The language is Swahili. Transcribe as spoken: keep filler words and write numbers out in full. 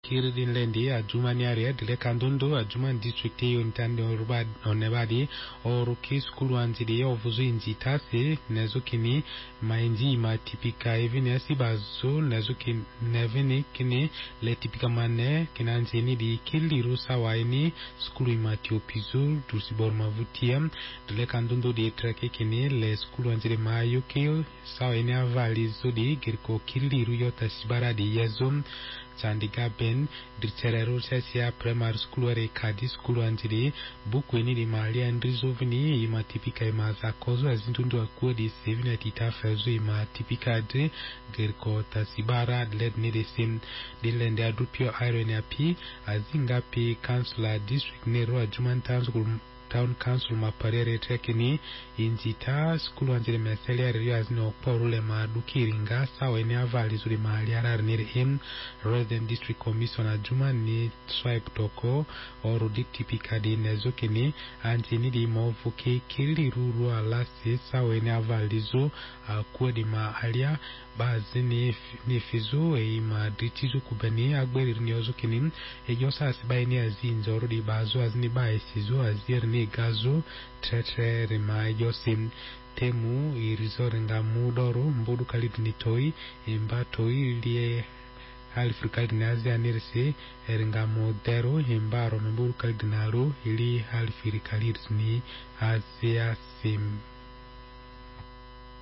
kirdin lendi ajumani area dile kandondo ajuman district yo ntande orubad onebadi oruki skulu anzidi ovuzu inzitase nezukini mainzi ma tipika evini asibazo nezukini nevini kini le tipika mane kinanzini di kiliru sawaini skulu imatiopizu dusibor mavutia dile kandondo di trake kini le skulu anzidi mayuki sawaini avali zodi girko kiliru yota sibara di yezo Chandiga Ben Dricherero Sia Primary School re Kadi School anjiri buku ini di mali andrizo vini ima tipika ima zakozo azintundu akuwa di sevina titafazo ima tipika de gerko tasibara led ni de sim dilende adupio iron api azinga pi councilor district nero ajuman town council maparere tekini injita skulu anjiri meseli ariyo azino porule maduki ringa sawa ene avali zuri mahali arar nire him resident district commissioner juma ni swipe toko oru ditipika di nezukini anjini di movuke kili ruru alasi sawa ene avali zu akuwa di mahalia bazi ni fizu e ima dritizu kubeni agberi niozukini ejosa asibai ni azinzo oru di bazu azini bae sizu azir ni gazo tretre rima yosim temu irizorenga mudoru mbudu kalidini toi imba toi liye halifu kalidini azia nirisi eringa modero imba ro mbudu kalidinaru ili halifu kalidini azia sim